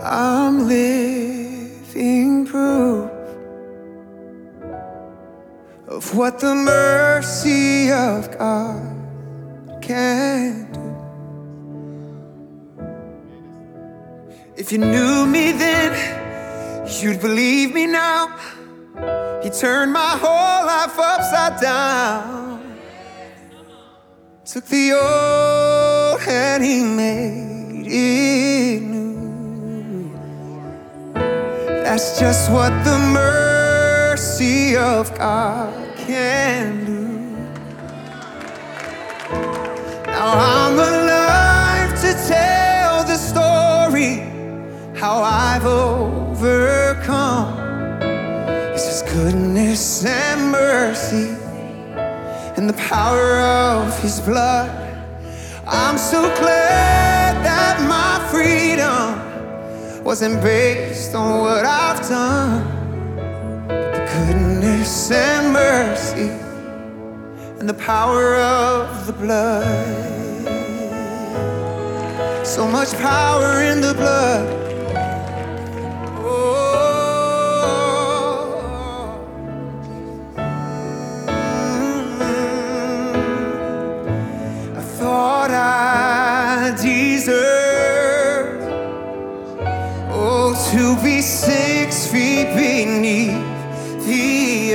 I'm living proof of what the mercy of God can do. If you knew me then, you'd believe me now. He turned my whole life upside down. Took the old and he made it new. That's just what the mercy of God can do. Now I'm alive to tell the story, how I've overcome. It's His goodness and mercy and the power of His blood. I'm so glad that my freedom wasn't based on what I've done, but the goodness and mercy and the power of the blood. So much power in the blood. To be 6 feet beneath the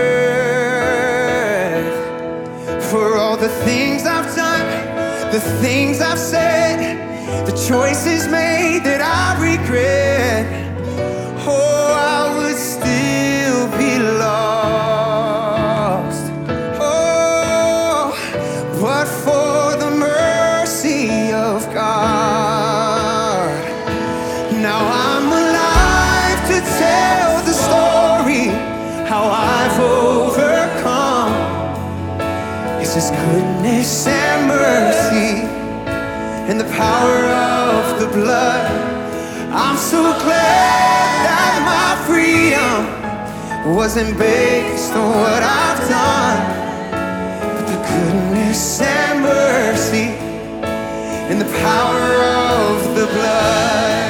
earth, for all the things I've done, the things I've said, the choices made that I regret. Oh, I would still be lost. Oh, but for the mercy of God. Now I'm alive to tell the story, how I've overcome. It's His goodness and mercy and the power of the blood. I'm so glad that my freedom wasn't based on what I've done, but the goodness and mercy and the power of the blood.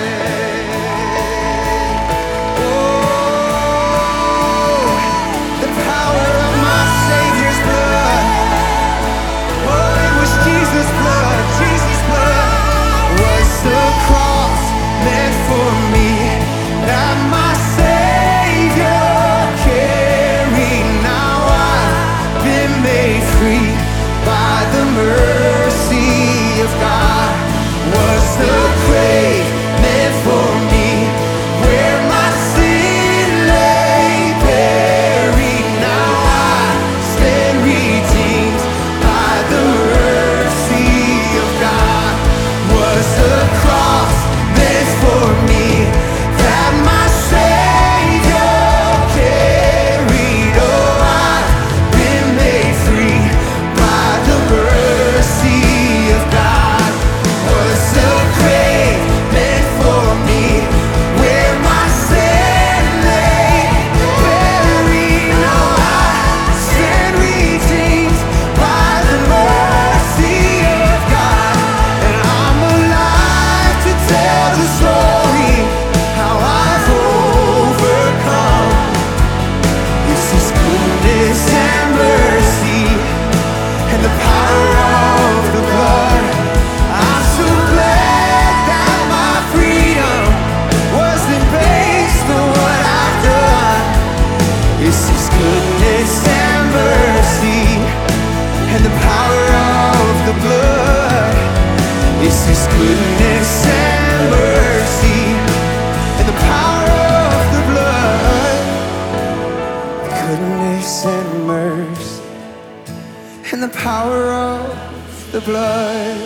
And the power of the blood,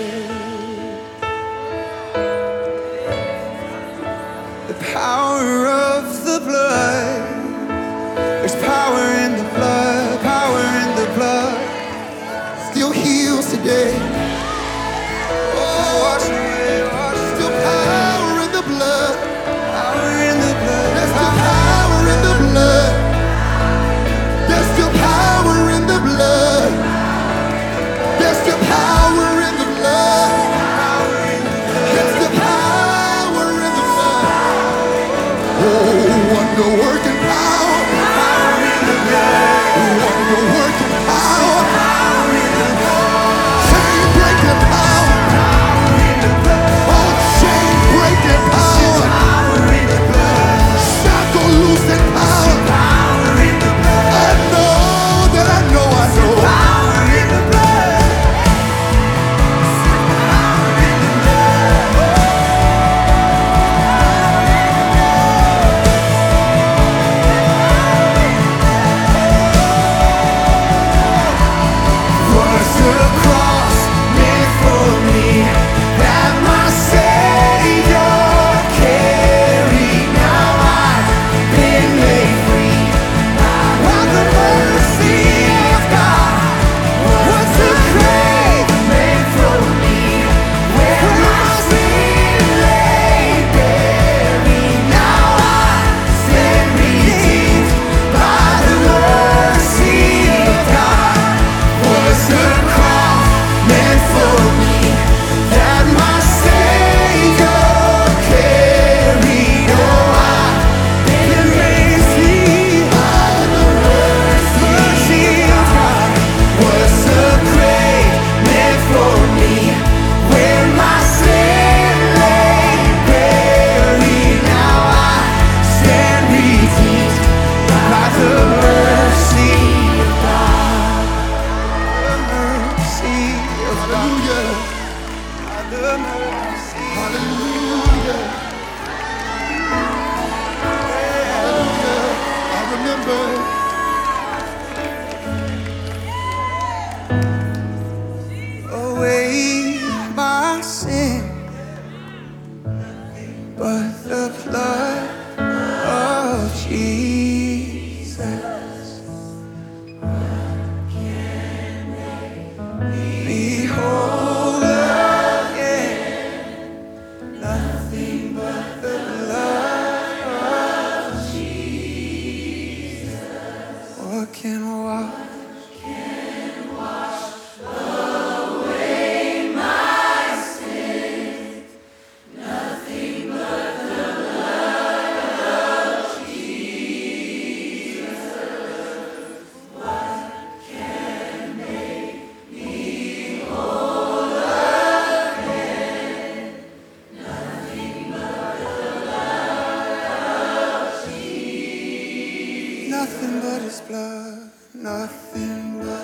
the power of the blood. There's power in the blood, power in the blood. Still heals today. Oh, wash away, wash. Still power in the blood, power in the blood. There's still power in the blood. There's still power in the blood. There's still power in the blood. There's still power in the blood. blood, nothing but